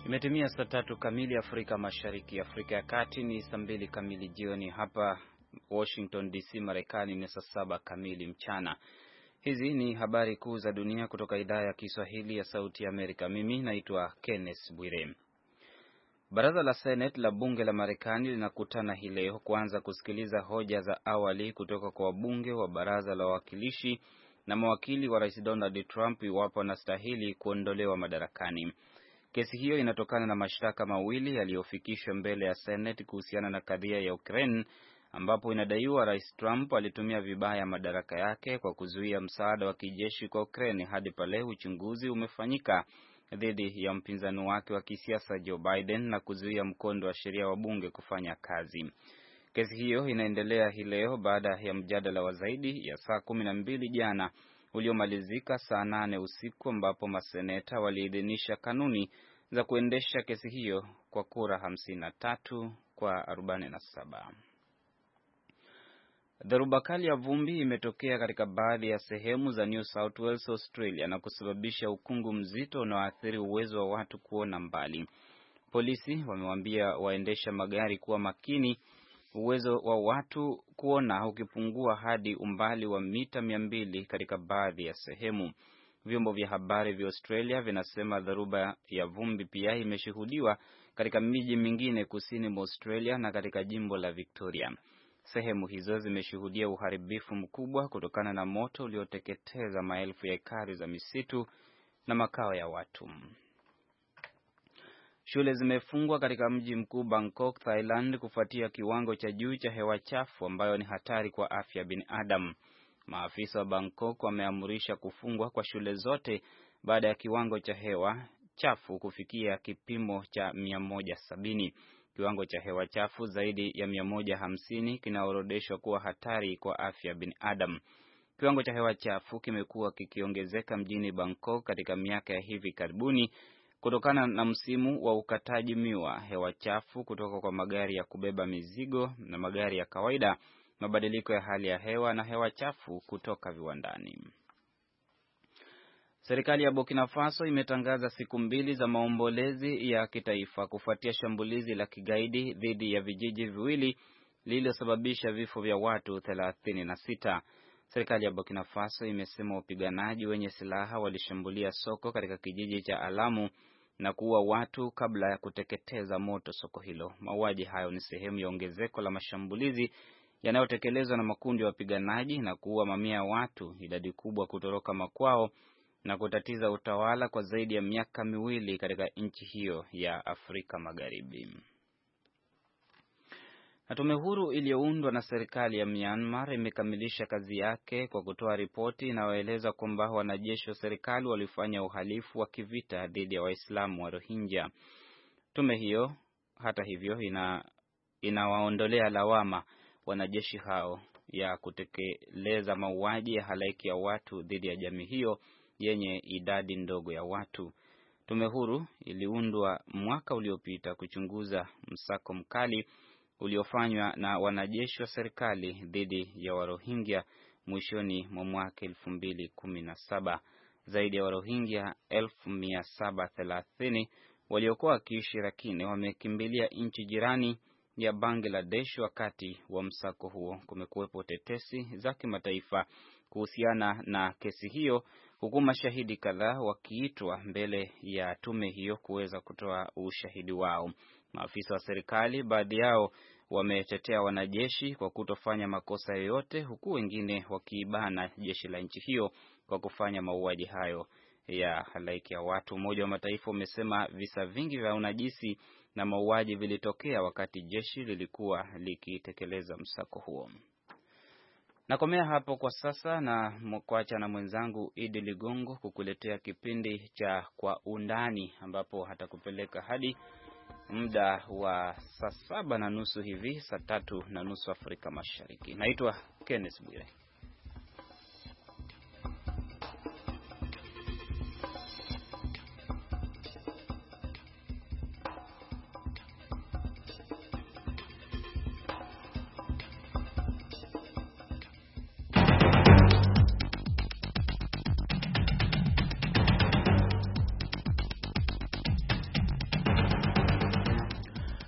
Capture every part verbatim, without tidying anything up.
Imetimia saa tatu kamili Afrika Mashariki, Afrika ya Kati ni saa mbili kamili jioni, hapa Washington D C Marekani ni saa saba kamili mchana. Hizi ni habari kuu za dunia kutoka idhaa ya Kiswahili ya Sauti ya Amerika. Mimi naitwa Kenneth Bwire. Baraza la Senate la bunge la Marekani linakutana hii leo kuanza kusikiliza hoja za awali kutoka kwa wabunge wa baraza la wawakilishi na mawakili wa Rais Donald Trump iwapo anastahili kuondolewa madarakani. Kesi hiyo inatokana na mashtaka mawili yaliyofikishwa mbele ya Senate kuhusiana na kadhia ya Ukraine, ambapo inadaiwa Rais Trump alitumia vibaya madaraka yake kwa kuzuia msaada wa kijeshi kwa Ukraine hadi pale uchunguzi umefanyika dhidi ya mpinzani wake wa kisiasa Joe Biden na kuzuia mkondo wa sheria wa bunge kufanya kazi. Kesi hiyo inaendelea hii leo baada ya mjadala wa zaidi ya saa kumi na mbili jana uliomalizika saa nane usiku, ambapo maseneta waliidhinisha kanuni za kuendesha kesi hiyo kwa kura hamsini na tatu kwa arobaini na saba. Dhoruba kali ya vumbi imetokea katika baadhi ya sehemu za New South Wales, Australia, na kusababisha ukungu mzito unaoathiri uwezo wa watu kuona mbali. Polisi wamewaambia waendesha magari kuwa makini, uwezo wa watu kuona ukipungua hadi umbali wa mita mia mbili katika baadhi ya sehemu. Vyombo vya habari vya Australia vinasema dhoruba ya vumbi pia imeshuhudiwa katika miji mingine kusini mwa Australia na katika jimbo la Victoria. Sehemu hizo zimeshuhudia uharibifu mkubwa kutokana na moto ulioteketeza maelfu ya ekari za misitu na makao ya watu. Shule zimefungwa katika mji mkuu Bangkok, Thailand, kufuatia kiwango cha juu cha hewa chafu ambayo ni hatari kwa afya ya binadamu. Maafisa wa Bangkok wameamurisha kufungwa kwa shule zote baada ya kiwango cha hewa chafu kufikia kipimo cha mia moja sabini. Kiwango cha hewa chafu zaidi ya mia moja hamsini kinaorodeshwa kuwa hatari kwa afya ya binadamu. Kiwango cha hewa chafu kimekuwa kikiongezeka mjini Bangkok katika miaka ya hivi karibuni kutokana na msimu wa ukataji miwa, hewa chafu kutoka kwa magari ya kubeba mizigo na magari ya kawaida, mabadiliko ya hali ya hewa na hewa chafu kutoka viwandani. Serikali ya Burkina Faso imetangaza siku mbili za maombolezi ya kitaifa kufuatia shambulizi la kigaidi dhidi ya vijiji viwili lililosababisha vifo vya watu thelathini na sita. Serikali ya Burkina Faso imesema wapiganaji wenye silaha walishambulia soko katika kijiji cha Alamu na kuua watu kabla ya kuteketeza moto soko hilo. Mauaji hayo ni sehemu ya ongezeko la mashambulizi yanayotekelezwa na makundi ya wapiganaji na kuua mamia ya watu, idadi kubwa kutoroka makwao na kutatiza utawala kwa zaidi ya miaka miwili katika nchi hiyo ya Afrika Magharibi. Na tume huru iliyoundwa na serikali ya Myanmar imekamilisha kazi yake kwa kutoa ripoti inayoeleza kwamba wanajeshi wa serikali walifanya uhalifu wa kivita dhidi ya Waislamu wa Rohingya. Tume hiyo hata hivyo ina inawaondolea lawama wanajeshi hao ya kutekeleza mauaji ya halaiki ya watu dhidi ya jamii hiyo yenye idadi ndogo ya watu. Tume huru iliundwa mwaka uliopita kuchunguza msako mkali uliofanywa na wanajeshi wa serikali dhidi ya Warohingya mwishoni mwa mwaka elfu mbili kumi na saba. Zaidi ya Warohingya elfu mia saba thelathini waliokuwa wakiishi Rakhine wamekimbilia nchi jirani ya Bangladesh wakati wa msako huo. Kumekuwepo tetesi za kimataifa kuhusiana na kesi hiyo, huku mashahidi kadhaa wakiitwa mbele ya tume hiyo kuweza kutoa ushahidi wao. Maafisa wa serikali, baadhi yao wametetea wanajeshi kwa kutofanya makosa yoyote, huku wengine wakiibana jeshi la nchi hiyo kwa kufanya mauaji hayo ya halaiki ya watu. Umoja wa Mataifa umesema visa vingi vya unajisi na mauaji vilitokea wakati jeshi lilikuwa likitekeleza msako huo. Nakomea hapo kwa sasa na kuacha na mwenzangu Idi Ligongo kukuletea kipindi cha Kwa Undani, ambapo hatakupeleka hadi muda wa saa saba na nusu hivi, saa tatu na nusu Afrika Mashariki. Naitwa Kenneth Bwire.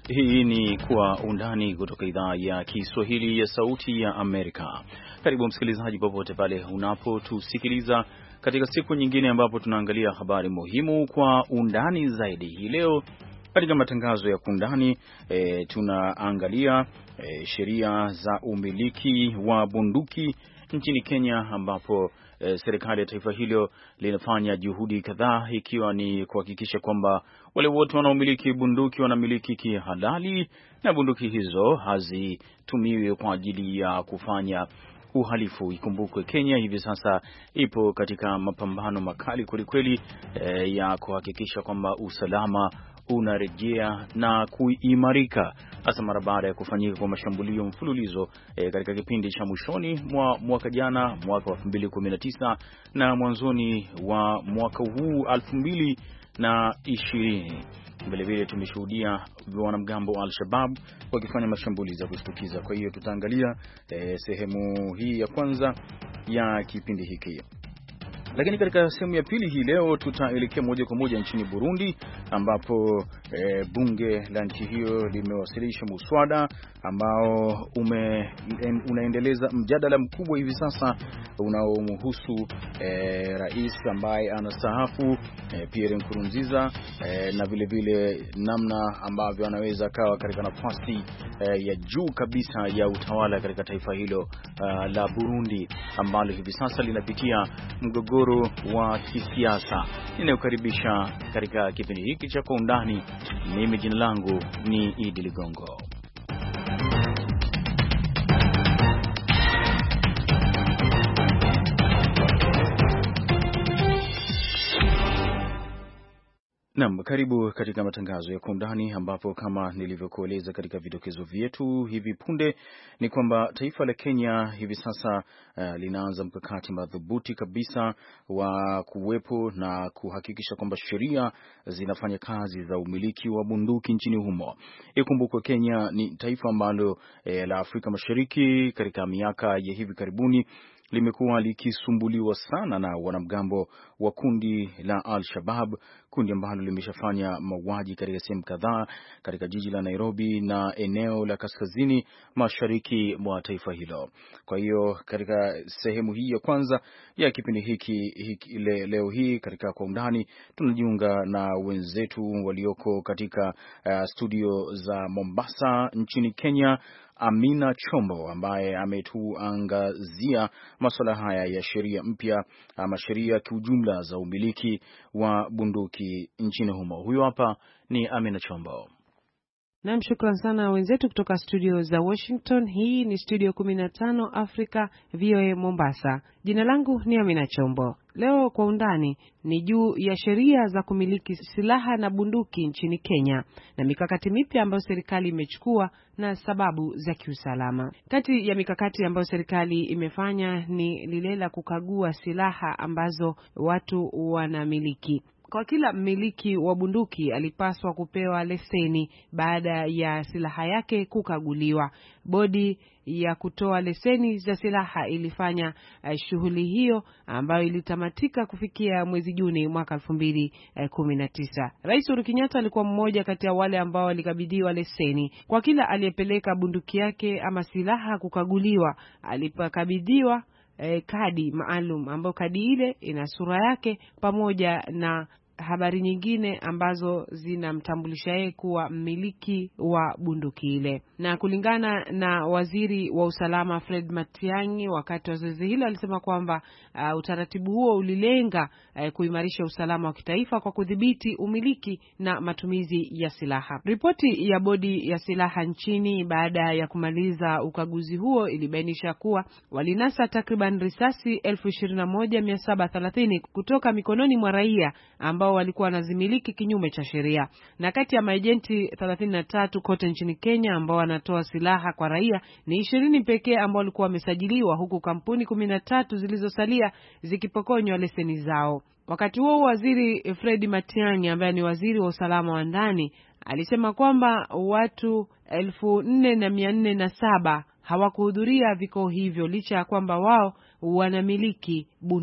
Hii ni Kwa Undani kutoka idhaa ya Kiswahili ya Sauti ya Amerika. Karibu msikilizaji, popote pale unapotusikiliza katika siku nyingine ambapo tunaangalia habari muhimu kwa undani zaidi. Hii leo katika matangazo ya Kwa Undani e, tunaangalia e, sheria za umiliki wa bunduki nchini Kenya, ambapo E, serikali ya taifa hilo linafanya juhudi kadhaa, ikiwa ni kuhakikisha kwamba wale wote wanaomiliki bunduki wanamiliki kihalali na bunduki hizo hazitumiwi kwa ajili ya kufanya uhalifu. Ikumbukwe Kenya hivi sasa ipo katika mapambano makali kwelikweli e, ya kuhakikisha kwamba usalama unarejea na kuimarika, hasa mara baada ya kufanyika kwa mashambulio mfululizo e, katika kipindi cha mwishoni mwa mwaka jana, mwaka wa elfu mbili kumi na tisa na mwanzoni wa mwaka huu elfu mbili ishirini. Vile vile tumeshuhudia wanamgambo wa Al-Shabaab wakifanya mashambulizi ya kushtukiza. Kwa hiyo tutaangalia e, sehemu hii ya kwanza ya kipindi hiki. Lakini katika sehemu ya pili hii leo tutaelekea moja kwa moja nchini Burundi, ambapo e, bunge la nchi hiyo limewasilisha muswada ambao ume, unaendeleza mjadala mkubwa hivi sasa unaomhusu e, rais ambaye anastaafu e, Pierre Nkurunziza e, na vile vile namna ambavyo anaweza kawa katika nafasi e, ya juu kabisa ya utawala katika taifa hilo uh, la Burundi, ambalo hivi sasa linapitia mgogoro wa kisiasa. Ninayokaribisha katika kipindi hiki cha Kwa Undani, mimi jina langu ni Idi Ligongo. Naam, karibu katika matangazo ya Kwa Undani, ambapo kama nilivyokueleza katika vidokezo vyetu hivi punde ni kwamba taifa la Kenya hivi sasa uh, linaanza mkakati madhubuti kabisa wa kuwepo na kuhakikisha kwamba sheria zinafanya kazi za umiliki wa bunduki nchini humo. Ikumbukwe Kenya ni taifa ambalo eh, la Afrika Mashariki katika miaka ya hivi karibuni limekuwa likisumbuliwa sana na wanamgambo wa kundi la Al-Shabaab, kundi ambalo limeshafanya mauaji katika sehemu kadhaa katika jiji la Nairobi na eneo la kaskazini mashariki mwa taifa hilo. Kwa hiyo katika sehemu hii ya kwanza ya kipindi hiki, hiki le, leo hii katika Kwa Undani tunajiunga na wenzetu walioko katika uh, studio za Mombasa nchini Kenya, Amina Chombo ambaye ametuangazia masuala haya ya sheria mpya ama sheria kiujumla za umiliki wa bunduki nchini humo. Huyo hapa ni Amina Chombo. Naam, shukran sana wenzetu kutoka studio za Washington. Hii ni studio kumi na tano Africa V O A Mombasa. Jina langu ni Amina Chombo. Leo Kwa Undani ni juu ya sheria za kumiliki silaha na bunduki nchini Kenya na mikakati mipya ambayo serikali imechukua na sababu za kiusalama. Kati ya mikakati ambayo serikali imefanya ni lile la kukagua silaha ambazo watu wanamiliki. Kwa kila mmiliki wa bunduki alipaswa kupewa leseni baada ya silaha yake kukaguliwa. Bodi ya kutoa leseni za silaha ilifanya uh, shughuli hiyo ambayo ilitamatika kufikia mwezi Juni mwaka elfu mbili kumi na tisa. Rais Uhuru Kenyatta alikuwa mmoja kati ya wale ambao walikabidhiwa leseni. Kwa kila aliyepeleka bunduki yake ama silaha kukaguliwa, alipokabidhiwa E, kadi maalum ambayo kadi ile ina sura yake pamoja na habari nyingine ambazo zinamtambulisha yeye kuwa mmiliki wa bunduki ile. Na kulingana na waziri wa usalama Fred Matiang'i, wakati wa zoezi hilo alisema kwamba uh, utaratibu huo ulilenga uh, kuimarisha usalama wa kitaifa kwa kudhibiti umiliki na matumizi ya silaha. Ripoti ya bodi ya silaha nchini baada ya kumaliza ukaguzi huo ilibainisha kuwa walinasa takriban risasi elfu ishirini na moja mia saba thelathini kutoka mikononi mwa raia ambao walikuwa wanazimiliki kinyume cha sheria. Na kati ya maejenti thelathini na tatu kote nchini Kenya ambao wanatoa silaha kwa raia, ni ishirini pekee ambao walikuwa wamesajiliwa, huku kampuni kumi na tatu zilizosalia zikipokonywa leseni zao. Wakati huo waziri Fred Matiang'i ambaye ni waziri wa usalama wa ndani alisema kwamba watu elfu nne na mia nne na saba hawakuhudhuria vikao hivyo licha ya kwamba wao wanamiliki bunduki.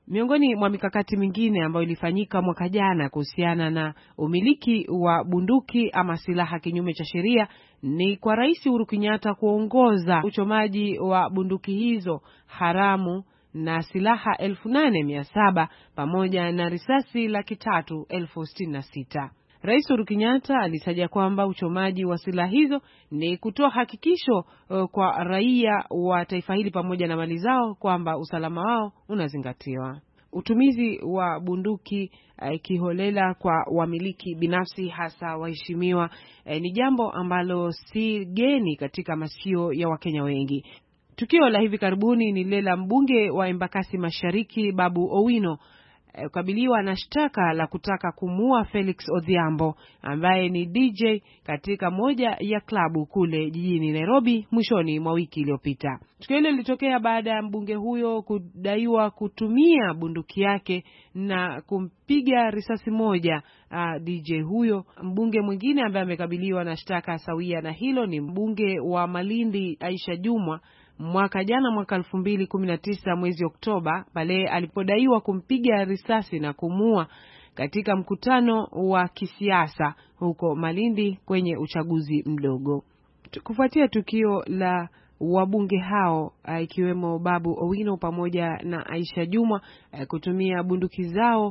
Miongoni mwa mikakati mingine ambayo ilifanyika mwaka jana kuhusiana na umiliki wa bunduki ama silaha kinyume cha sheria ni kwa Rais Uhuru Kenyatta kuongoza uchomaji wa bunduki hizo haramu na silaha elfu nane mia saba pamoja na risasi laki tatu elfu sitini na sita. Rais Uhuru Kenyatta alitaja kwamba uchomaji wa silaha hizo ni kutoa hakikisho uh, kwa raia wa taifa hili pamoja na mali zao kwamba usalama wao unazingatiwa. Utumizi wa bunduki uh, kiholela kwa wamiliki binafsi hasa waheshimiwa uh, ni jambo ambalo si geni katika masikio ya Wakenya wengi. Tukio la hivi karibuni ni lile la mbunge wa Embakasi Mashariki Babu Owino kukabiliwa na shtaka la kutaka kumua Felix Odhiambo ambaye ni D J katika moja ya klabu kule jijini Nairobi mwishoni mwa wiki iliyopita. Tukio hilo lilitokea baada ya mbunge huyo kudaiwa kutumia bunduki yake na kumpiga risasi moja uh, D J huyo. Mbunge mwingine ambaye amekabiliwa na shtaka sawia na hilo ni mbunge wa Malindi Aisha Jumwa mwaka jana mwaka elfu mbili kumi na tisa mwezi Oktoba pale alipodaiwa kumpiga risasi na kumua katika mkutano wa kisiasa huko Malindi kwenye uchaguzi mdogo. Kufuatia tukio la wabunge hao ikiwemo Babu Owino pamoja na Aisha Jumwa kutumia bunduki zao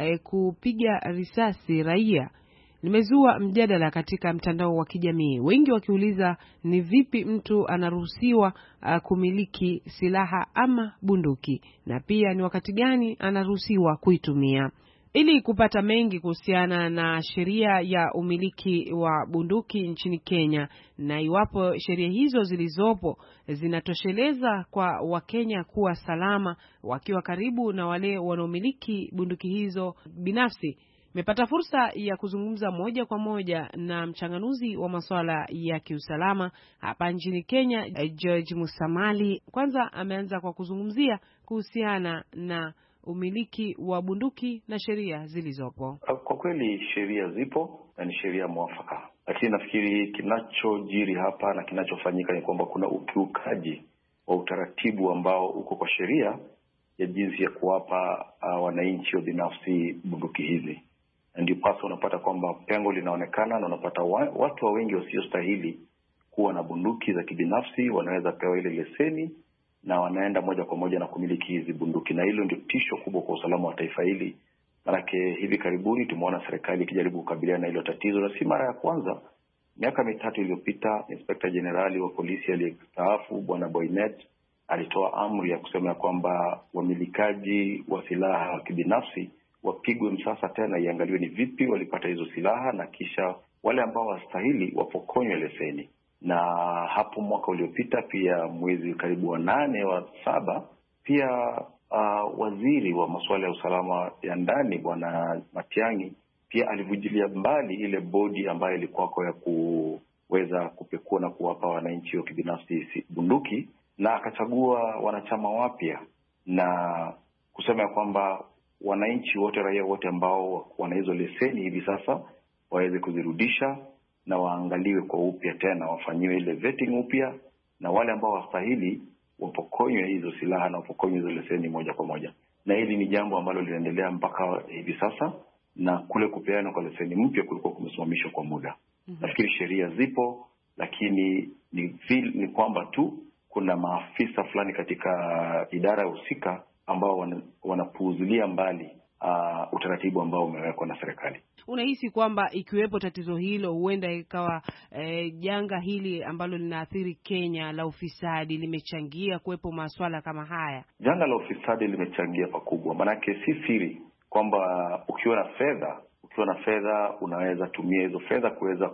kupiga risasi raia, limezua mjadala katika mtandao wa kijamii, wengi wakiuliza ni vipi mtu anaruhusiwa uh, kumiliki silaha ama bunduki, na pia ni wakati gani anaruhusiwa kuitumia. Ili kupata mengi kuhusiana na sheria ya umiliki wa bunduki nchini Kenya na iwapo sheria hizo zilizopo zinatosheleza kwa Wakenya kuwa salama wakiwa karibu na wale wanaomiliki bunduki hizo binafsi, nimepata fursa ya kuzungumza moja kwa moja na mchanganuzi wa masuala ya kiusalama hapa nchini Kenya, George Musamali. Kwanza ameanza kwa kuzungumzia kuhusiana na umiliki wa bunduki na sheria zilizopo. Kwa kweli sheria zipo na ni sheria mwafaka, lakini nafikiri kinachojiri hapa na kinachofanyika ni kwamba kuna ukiukaji wa utaratibu ambao uko kwa sheria ya jinsi ya kuwapa uh, wananchi wa binafsi bunduki hizi. Ndio pasa unapata kwamba pengo linaonekana na unapata wa, watu wa wengi wasiostahili kuwa na bunduki za kibinafsi wanaweza pewa ile leseni na wanaenda moja kwa moja na kumiliki hizi bunduki, na hilo ndio tisho kubwa kwa usalama wa taifa hili. Manake hivi karibuni tumeona serikali ikijaribu kukabiliana na hilo tatizo, na si mara ya kwanza. Miaka mitatu iliyopita Inspector Generali wa polisi aliyestaafu Bwana Boynet alitoa amri ya kusema kwamba wamilikaji wa silaha wa kibinafsi wapigwe msasa tena, iangaliwe ni vipi walipata hizo silaha, na kisha wale ambao wastahili wapokonywe leseni. Na hapo mwaka uliopita pia mwezi karibu wa nane wa saba pia uh, waziri wa masuala ya usalama ya ndani Bwana Matiang'i pia alivujilia mbali ile bodi ambayo ilikuwa kwa ya kuweza kupekua na kuwapa wananchi wa kibinafsi bunduki, na akachagua wanachama wapya na kusema ya kwamba wananchi wote, raia wote ambao wana hizo leseni hivi sasa waweze kuzirudisha na waangaliwe kwa upya tena, wafanyiwe ile vetting upya, na wale ambao wastahili wapokonywe hizo silaha na wapokonywe hizo leseni moja kwa moja. Na hili ni jambo ambalo linaendelea mpaka hivi sasa, na kule kupeana kwa leseni mpya kulikuwa kumesimamishwa kwa muda. Mm-hmm. Nafikiri sheria zipo, lakini ni, feel, ni kwamba tu kuna maafisa fulani katika idara husika ambao wanapuuzilia mbali uh, utaratibu ambao umewekwa na serikali. Unahisi kwamba ikiwepo tatizo hilo huenda ikawa eh, janga hili ambalo linaathiri Kenya la ufisadi limechangia kuwepo masuala kama haya? Janga la ufisadi limechangia pakubwa, manake si siri kwamba ukiwa na fedha, ukiwa na fedha unaweza tumia hizo fedha kuweza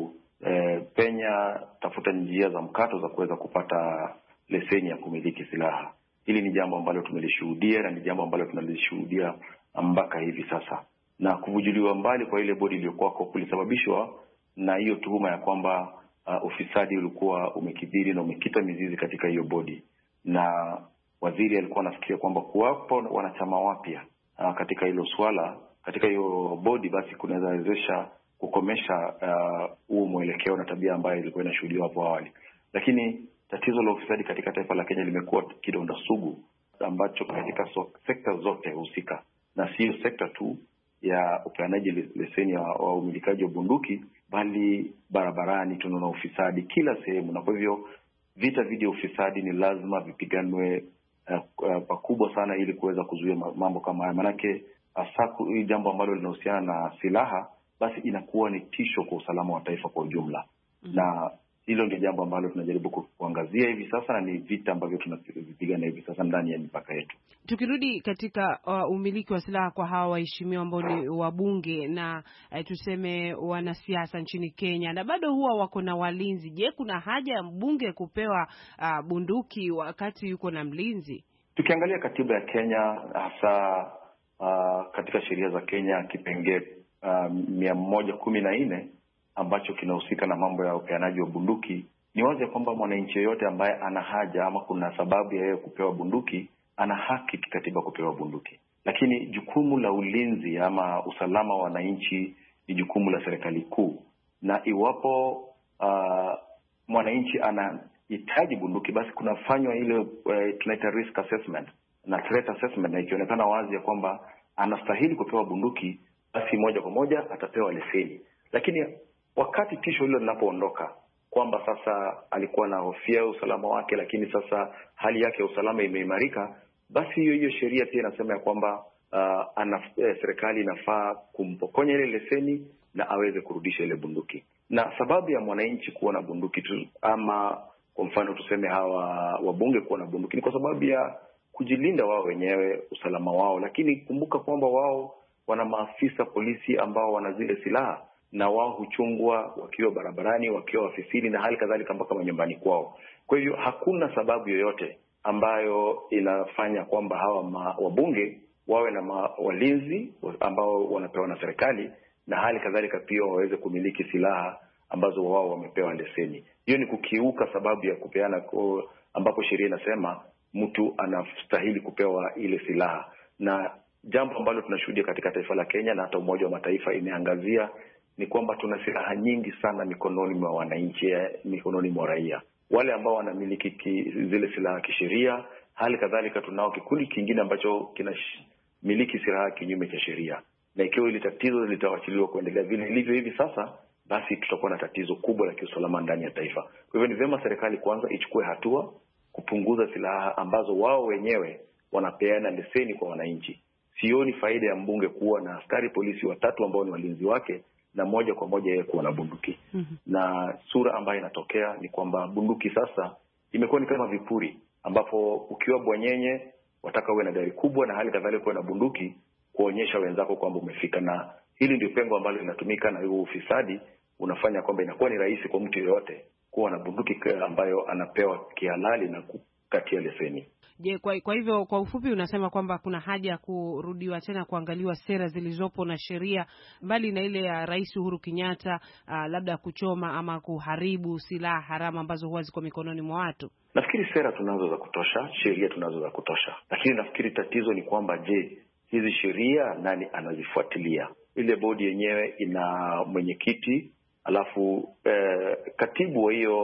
kupenya, eh, tafuta njia za mkato za kuweza kupata leseni ya kumiliki silaha. Hili ni jambo ambalo tumelishuhudia na ni jambo ambalo tunalishuhudia mpaka hivi sasa. Na kuvujuliwa mbali kwa ile bodi iliyokuwa kulisababishwa na hiyo tuhuma ya kwamba uh, ufisadi ulikuwa umekithiri na umekita mizizi katika hiyo bodi. Na waziri alikuwa anafikiria kwamba kuwapo wanachama wapya uh, katika hilo swala, katika hiyo bodi, basi kunaweza wezesha kukomesha huo uh, mwelekeo na tabia ambayo ilikuwa inashuhudiwa hapo awali. Lakini tatizo la ufisadi katika taifa la Kenya limekuwa kidonda sugu ambacho katika so, sekta zote husika, na sio sekta tu ya upeanaji leseni wa umilikaji wa bunduki, bali barabarani tunaona ufisadi kila sehemu. Na kwa hivyo vita dhidi ya ufisadi ni lazima vipiganwe uh, uh, pakubwa sana ili kuweza kuzuia mambo kama haya. Manake hasa hii jambo ambalo linahusiana na silaha, basi inakuwa ni tisho kwa usalama wa taifa kwa ujumla. Mm-hmm. Na hilo ndio jambo ambalo tunajaribu kuangazia hivi sasa, na ni vita ambavyo tunavipigana hivi sasa ndani ya mipaka yetu. Tukirudi katika uh, umiliki wa silaha kwa hawa waheshimiwa ambao ni wabunge na uh, tuseme wanasiasa nchini Kenya, na bado huwa wako na walinzi. Je, kuna haja ya mbunge kupewa uh, bunduki wakati yuko na mlinzi? Tukiangalia katiba ya Kenya, hasa uh, katika sheria za Kenya, kipengee uh, mia moja kumi na nne ambacho kinahusika na mambo ya upeanaji wa bunduki, ni wazi kwamba mwananchi yeyote ambaye ana haja ama kuna sababu ya yeye kupewa bunduki, ana haki kikatiba kupewa bunduki. Lakini jukumu la ulinzi ama usalama wa wananchi ni jukumu la serikali kuu, na iwapo uh, mwananchi anahitaji bunduki, basi kunafanywa ile uh, tunaita risk assessment na threat assessment, na ikionekana wazi ya kwamba anastahili kupewa bunduki, basi moja kwa moja atapewa leseni. Lakini wakati tisho hilo linapoondoka, kwamba sasa alikuwa na hofia usalama wake, lakini sasa hali yake ya usalama imeimarika, basi hiyo hiyo sheria pia inasema ya kwamba uh, ana, eh, serikali inafaa kumpokonya ile leseni na aweze kurudisha ile bunduki. Na sababu ya mwananchi kuwa na bunduki tu, ama kwa mfano tuseme hawa wabunge kuwa na bunduki, ni kwa sababu ya kujilinda wao wenyewe, usalama wao. Lakini kumbuka kwamba wao wana maafisa polisi ambao wana zile silaha, na wao huchungwa wakiwa barabarani, wakiwa ofisini, na hali kadhalika mpaka manyumbani kwao. Kwa hivyo hakuna sababu yoyote ambayo inafanya kwamba hawa ma, wabunge wawe na ma, walinzi ambao wanapewa na serikali, na hali kadhalika pia waweze kumiliki silaha ambazo wao wamepewa leseni. Hiyo ni kukiuka sababu ya kupeana, ambapo sheria inasema mtu anastahili kupewa ile silaha. Na jambo ambalo tunashuhudia katika taifa la Kenya, na hata Umoja wa Mataifa imeangazia, ni kwamba tuna silaha nyingi sana mikononi mwa wananchi, mikononi mwa raia, wale ambao wanamiliki ki, zile silaha kisheria. Hali kadhalika tunao kikundi kingine ambacho kinamiliki silaha kinyume cha sheria, na ikiwa ile tatizo litawachiliwa kuendelea vile ilivyo hivi sasa, basi tutakuwa na tatizo kubwa la kiusalama ndani ya taifa. Kwa hivyo ni vyema serikali kwanza ichukue hatua kupunguza silaha ambazo wao wenyewe wanapeana leseni kwa wananchi. Sioni faida ya mbunge kuwa na askari polisi watatu ambao ni walinzi wake, na moja kwa moja yeye kuwa na bunduki. Mm-hmm. Na sura ambayo inatokea ni kwamba bunduki sasa imekuwa ni kama vipuri, ambapo ukiwa bwanyenye wataka uwe na gari kubwa, na hali kadhalika uwe na bunduki kuonyesha wenzako kwamba umefika. Na hili ndio pengo ambalo linatumika, na hiyo ufisadi unafanya kwamba inakuwa ni rahisi kwa mtu yeyote kuwa na bunduki ambayo anapewa kihalali na kukatia leseni. Je, kwa, kwa hivyo kwa ufupi unasema kwamba kuna haja ya kurudiwa tena kuangaliwa sera zilizopo na sheria, mbali na ile ya Rais Uhuru Kenyatta, uh, labda kuchoma ama kuharibu silaha haramu ambazo huwa ziko mikononi mwa watu? Nafikiri sera tunazo za kutosha, sheria tunazo za kutosha, lakini nafikiri tatizo ni kwamba, je, hizi sheria nani anazifuatilia? Ile bodi yenyewe ina mwenyekiti, alafu eh, katibu wa hiyo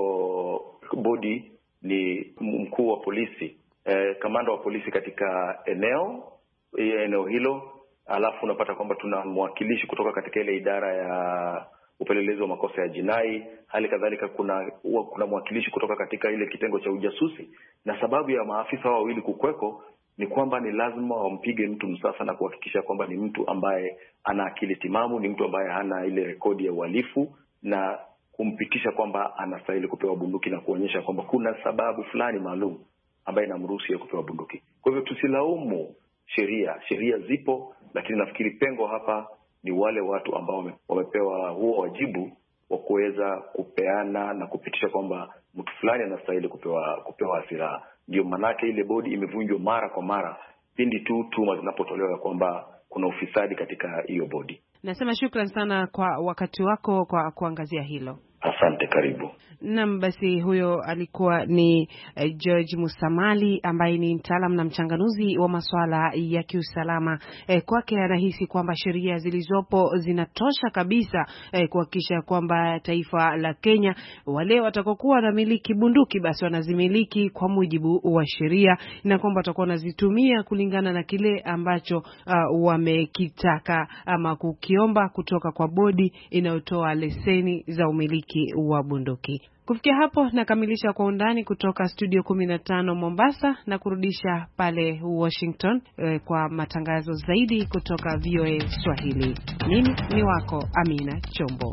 bodi ni mkuu wa polisi, eh, kamanda wa polisi katika eneo eneo hilo. Alafu unapata kwamba tuna mwakilishi kutoka katika ile idara ya upelelezi wa makosa ya jinai. Hali kadhalika kuna kuna mwakilishi kutoka katika ile kitengo cha ujasusi. Na sababu ya maafisa wawili kukweko ni kwamba ni lazima wampige mtu msasa na kuhakikisha kwamba ni mtu ambaye ana akili timamu, ni mtu ambaye hana ile rekodi ya uhalifu, na kumpitisha kwamba anastahili kupewa bunduki, na kuonyesha kwamba kuna sababu fulani maalum ambaye inamruhusu yeye kupewa bunduki. Kwa hivyo tusilaumu sheria, sheria zipo, lakini nafikiri pengo hapa ni wale watu ambao wamepewa huo wajibu wa kuweza kupeana na kupitisha kwamba mtu fulani anastahili kupewa kupewa silaha. Ndio manake ile bodi imevunjwa mara kwa mara pindi tu tuma zinapotolewa kwamba kuna ufisadi katika hiyo bodi. Nasema shukrani sana kwa wakati wako kwa kuangazia hilo. Asante, karibu. Naam, basi huyo alikuwa ni eh, George Musamali ambaye ni mtaalamu na mchanganuzi wa masuala ya kiusalama. Eh, kwake anahisi kwamba sheria zilizopo zinatosha kabisa eh, kuhakikisha kwamba taifa la Kenya wale watakokuwa wanamiliki bunduki basi wanazimiliki kwa mujibu wa sheria, na kwamba watakuwa wanazitumia kulingana na kile ambacho uh, wamekitaka ama kukiomba kutoka kwa bodi inayotoa leseni za umiliki wa bunduki. Kufikia hapo nakamilisha Kwa Undani kutoka studio kumi na tano Mombasa na kurudisha pale Washington eh, kwa matangazo zaidi kutoka V O A Swahili. Mimi ni wako Amina Chombo.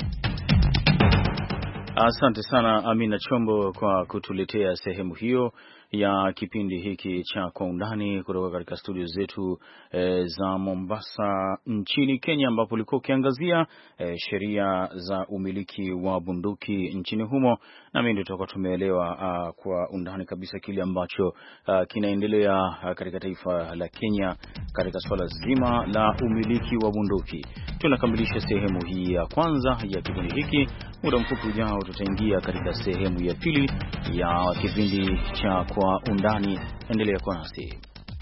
Asante sana Amina Chombo kwa kutuletea sehemu hiyo ya kipindi hiki cha Kwa Undani kutoka katika studio zetu e, za Mombasa nchini Kenya, ambapo ulikuwa ukiangazia e, sheria za umiliki wa bunduki nchini humo, na mimi ndio tutakuwa tumeelewa kwa undani kabisa kile ambacho a, kinaendelea katika taifa la Kenya katika swala zima la umiliki wa bunduki. Tunakamilisha sehemu hii ya kwanza ya kipindi hiki. Muda mfupi ujao tutaingia katika sehemu ya pili ya kipindi cha Kwa Undani. Endelea kuwa nasi.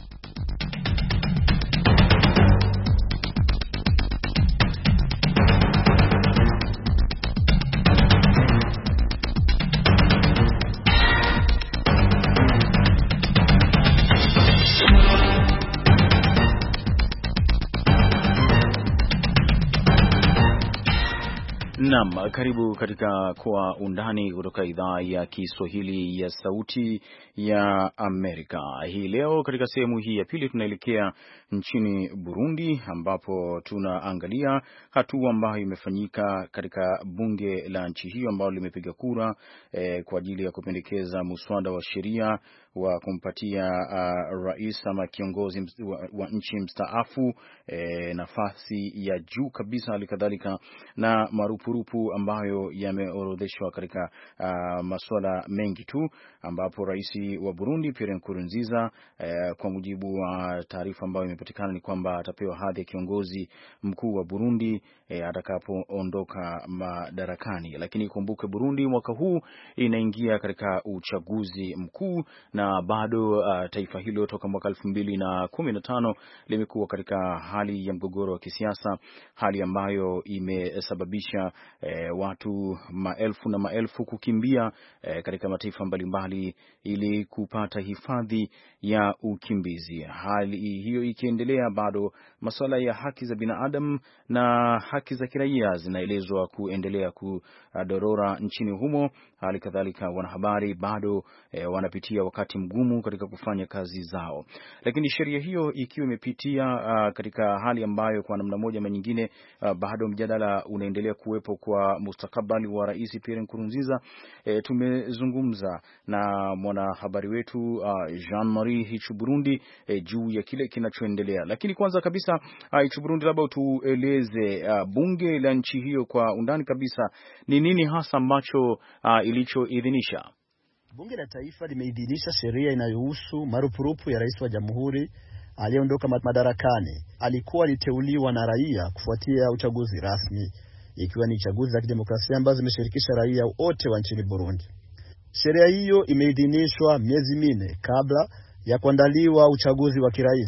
Naam, karibu katika Kwa Undani kutoka idhaa ya Kiswahili ya Sauti ya Amerika. Hii leo katika sehemu hii ya pili tunaelekea nchini Burundi, ambapo tunaangalia hatua ambayo imefanyika katika bunge la nchi hiyo ambalo limepiga kura eh, kwa ajili ya kupendekeza muswada wa sheria wa kumpatia uh, rais ama kiongozi wa, wa nchi mstaafu eh, nafasi ya juu kabisa, halikadhalika na marupurupu ambayo yameorodheshwa katika uh, masuala mengi tu, ambapo rais wa Burundi Pierre Nkurunziza eh, kwa mujibu wa taarifa ambayo imepatikana ni kwamba atapewa hadhi ya kiongozi mkuu wa Burundi eh, atakapoondoka madarakani. Lakini kumbuke Burundi mwaka huu inaingia katika uchaguzi mkuu, na bado uh, taifa hilo toka mwaka elfu mbili na kumi na tano limekuwa katika hali ya mgogoro wa kisiasa, hali ambayo imesababisha eh, watu maelfu na maelfu kukimbia eh, katika mataifa mbalimbali ili kupata hifadhi ya ukimbizi. Hali hiyo ikiendelea, bado masuala ya haki za binadamu na haki za kiraia zinaelezwa kuendelea kudorora nchini humo. Hali kadhalika wanahabari bado eh, wanapitia wakati mgumu katika kufanya kazi zao. Lakini sheria hiyo ikiwa imepitia uh, katika hali ambayo kwa namna moja ama nyingine uh, bado mjadala unaendelea kuwepo kwa mustakabali wa Rais Pierre Nkurunziza. E, tumezungumza na mwanahabari wetu uh, Jean-Marie Hichu Burundi e, juu ya kile kinachoendelea. Lakini kwanza kabisa uh, Hichu Burundi, labda tueleze uh, bunge la nchi hiyo kwa undani kabisa ni nini hasa ambacho uh, ilichoidhinisha. Bunge la Taifa limeidhinisha sheria inayohusu marupurupu ya rais wa jamhuri aliyeondoka madarakani. Alikuwa aliteuliwa na raia kufuatia uchaguzi rasmi, ikiwa ni chaguzi za kidemokrasia ambazo zimeshirikisha raia wote wa nchini Burundi. Sheria hiyo imeidhinishwa miezi minne kabla ya kuandaliwa uchaguzi wa kirais.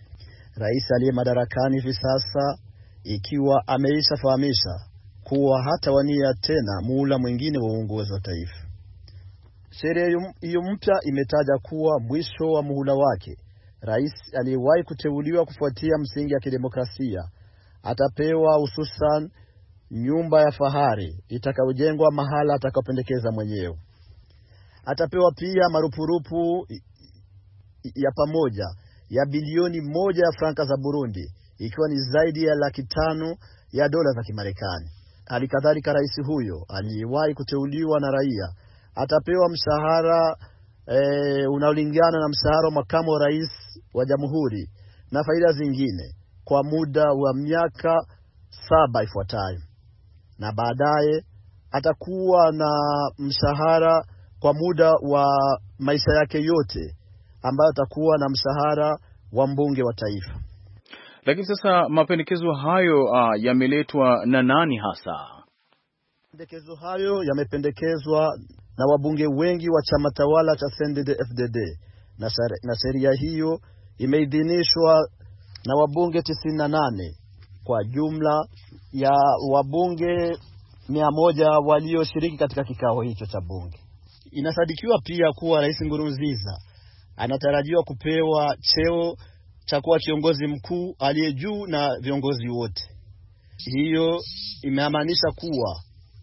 Rais aliye madarakani hivi sasa ikiwa ameishafahamisha kuwa hatawania tena muhula mwingine wa uongozi wa taifa. Sheria hiyo mpya imetaja kuwa mwisho wa muhula wake, rais aliyewahi kuteuliwa kufuatia msingi ya kidemokrasia atapewa hususan nyumba ya fahari itakayojengwa mahala atakapendekeza mwenyewe. Atapewa pia marupurupu ya pamoja ya bilioni moja ya franka za Burundi, ikiwa ni zaidi ya laki tano ya dola za Kimarekani. Halikadhalika rais huyo aliyewahi kuteuliwa na raia atapewa mshahara e, unaolingana na mshahara wa makamu wa rais wa jamhuri na faida zingine kwa muda wa miaka saba ifuatayo. Na baadaye atakuwa na mshahara kwa muda wa maisha yake yote, ambayo atakuwa na mshahara wa mbunge wa taifa. Lakini sasa mapendekezo hayo uh, yameletwa na nani hasa? Mapendekezo hayo yamependekezwa na wabunge wengi wa chama tawala cha C N D D F D D, na sheria hiyo imeidhinishwa na wabunge tisini na nane kwa jumla ya wabunge mia moja walioshiriki katika kikao hicho cha bunge. Inasadikiwa pia kuwa Rais Nkurunziza anatarajiwa kupewa cheo cha kuwa kiongozi mkuu aliye juu na viongozi wote. Hiyo imemaanisha kuwa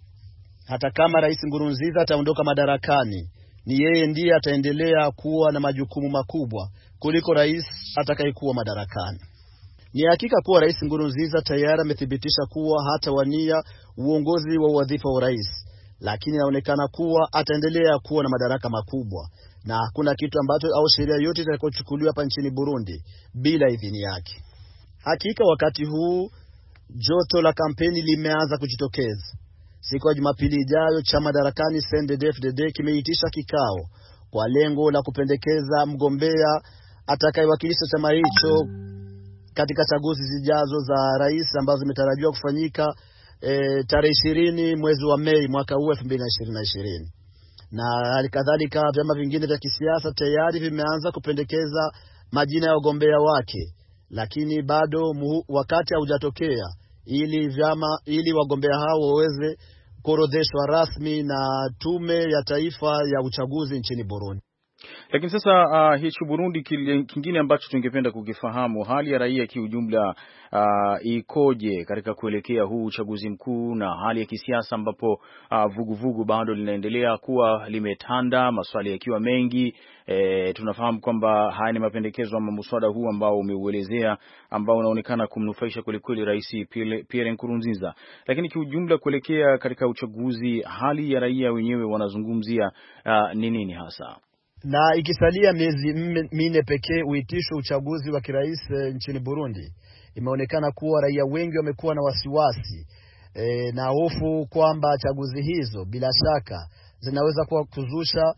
hata kama Rais Nkurunziza ataondoka madarakani, ni yeye ndiye ataendelea kuwa na majukumu makubwa kuliko rais atakayekuwa madarakani. Ni hakika kuwa Rais Nkurunziza tayari amethibitisha kuwa hata wania uongozi wa wadhifa wa rais, lakini inaonekana kuwa ataendelea kuwa na madaraka makubwa, na hakuna kitu ambacho au sheria yote itakayochukuliwa hapa nchini Burundi bila idhini yake. Hakika wakati huu joto la kampeni limeanza kujitokeza. Siku ya Jumapili ijayo chama madarakani C N D D F D D kimeitisha kikao kwa lengo la kupendekeza mgombea atakayewakilisha chama hicho katika chaguzi zijazo za rais ambazo zimetarajiwa kufanyika e, tarehe ishirini mwezi wa Mei mwaka huu elfu mbili na ishirini. Na halikadhalika vyama vingine vya kisiasa tayari vimeanza kupendekeza majina ya wagombea wake, lakini bado muhu, wakati haujatokea ili vyama ili wagombea hao waweze kuorodheshwa rasmi na tume ya taifa ya uchaguzi nchini Burundi. Lakini sasa uh, hicho Burundi kingine ambacho tungependa kukifahamu, hali ya raia kiujumla uh, ikoje katika kuelekea huu uchaguzi mkuu, na hali ya kisiasa ambapo uh, vuguvugu bado linaendelea kuwa limetanda, maswali yakiwa mengi. E, tunafahamu kwamba haya ni mapendekezo ama muswada huu ambao umeuelezea ambao unaonekana kumnufaisha kwelikweli Rais Pierre Nkurunziza, lakini kiujumla kuelekea katika uchaguzi, hali ya raia wenyewe wanazungumzia uh, ni nini hasa? Na ikisalia miezi minne pekee uitishwe uchaguzi wa kirais e, nchini Burundi, imeonekana kuwa raia wengi wamekuwa na wasiwasi e, na hofu kwamba chaguzi hizo bila shaka zinaweza kuwa kuzusha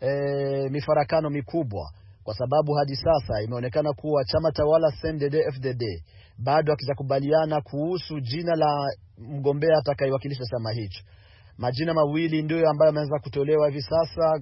e, mifarakano mikubwa, kwa sababu hadi sasa imeonekana kuwa chama tawala C N D D F D D bado hakijakubaliana kuhusu jina la mgombea atakayewakilisha chama hicho. Majina mawili ndio ambayo yameanza kutolewa hivi sasa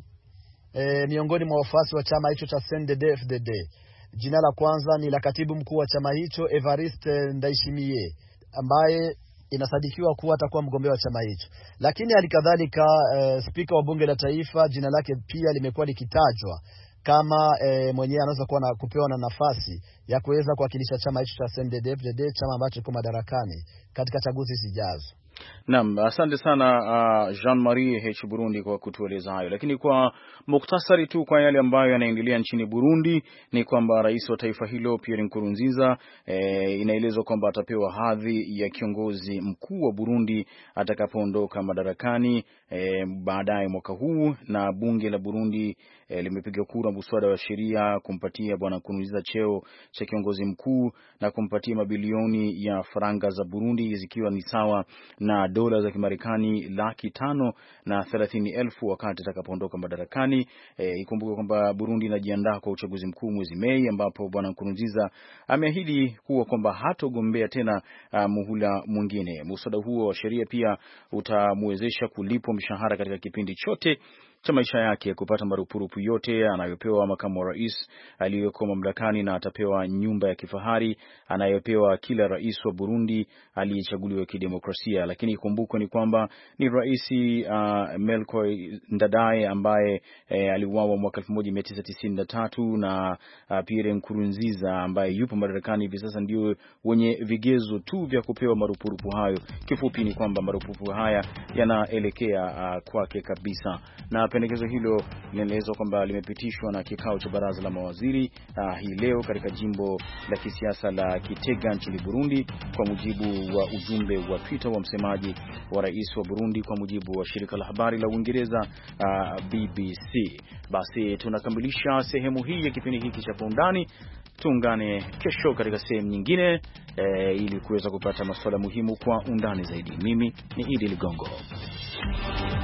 E, miongoni mwa wafuasi wa chama hicho cha C N D D F D D. Jina la kwanza ni la katibu mkuu wa chama hicho Evariste Ndayishimiye, ambaye inasadikiwa kuwa atakuwa mgombea wa chama hicho. Lakini halikadhalika e, spika wa bunge la taifa jina lake pia limekuwa likitajwa kama e, mwenyewe anaweza kuwa na kupewa na nafasi ya kuweza kuwakilisha chama hicho cha C N D D F D D, chama ambacho kiko madarakani katika chaguzi zijazo. Naam, asante sana uh, Jean-Marie H Burundi kwa kutueleza hayo. Lakini kwa muktasari tu kwa yale ambayo yanaendelea nchini Burundi ni kwamba rais wa taifa hilo Pierre Nkurunziza e, inaelezwa kwamba atapewa hadhi ya kiongozi mkuu wa Burundi atakapoondoka madarakani e, baadaye mwaka huu, na bunge la Burundi e, limepiga kura muswada wa sheria kumpatia bwana Nkurunziza cheo cha kiongozi mkuu na kumpatia mabilioni ya faranga za Burundi zikiwa ni sawa na dola za Kimarekani laki tano na thelathini elfu wakati atakapoondoka madarakani. E, ikumbuke kwamba Burundi inajiandaa kwa uchaguzi mkuu mwezi Mei, ambapo bwana Nkurunziza ameahidi kuwa kwamba hatogombea tena uh, muhula mwingine. Muswada huo wa sheria pia utamwezesha kulipwa mshahara katika kipindi chote cha maisha yake, kupata marupurupu yote anayopewa makamu wa rais aliyeko mamlakani, na atapewa nyumba ya kifahari anayopewa kila rais wa Burundi aliyechaguliwa kidemokrasia. Lakini ikumbukwe ni kwamba ni rais uh, Melchior Ndadaye ambaye eh, aliuawa mwaka elfu moja mia tisa tisini na tatu na uh, Pierre Nkurunziza ambaye yupo madarakani hivi sasa ndio wenye vigezo tu vya kupewa marupurupu hayo. Kifupi ni kwamba marupurupu haya yanaelekea uh, kwake kabisa, na pendekezo hilo linaelezwa kwamba limepitishwa na kikao cha baraza la mawaziri uh, hii leo katika jimbo la kisiasa la Kitega nchini Burundi, kwa mujibu wa ujumbe wa Twitter wa msemaji wa rais wa Burundi, kwa mujibu wa shirika la habari la Uingereza uh, B B C. Basi tunakamilisha sehemu hii ya kipindi hiki cha Kwa Undani. Tuungane kesho katika sehemu nyingine e, ili kuweza kupata masuala muhimu kwa undani zaidi. Mimi ni Idi Ligongo.